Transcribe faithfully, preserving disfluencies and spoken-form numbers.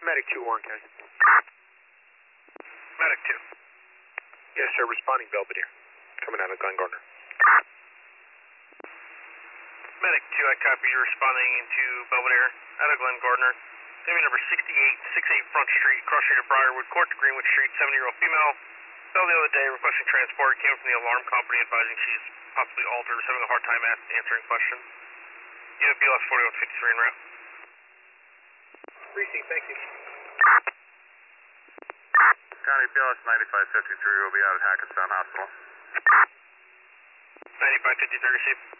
Medic two one, Ken. Medic two. Yes, sir, responding Belvedere. Coming out of Glen Gardner. Medic two, I copy you responding into Belvedere, out of Glen Gardner. Enemy number sixty-eight, sixty-eight Front Street, cross street of Briarwood Court to Greenwood Street, seventy-year-old female. Fell the other day requesting transport, came from the alarm company advising she's possibly altered, was having a hard time asking, answering questions. You have B L S forty-one fifty-three en route. Precinct, thank you. County B L S ninety-five fifty-three will be out at Hackettstown Hospital. ninety-five fifty-three, receive.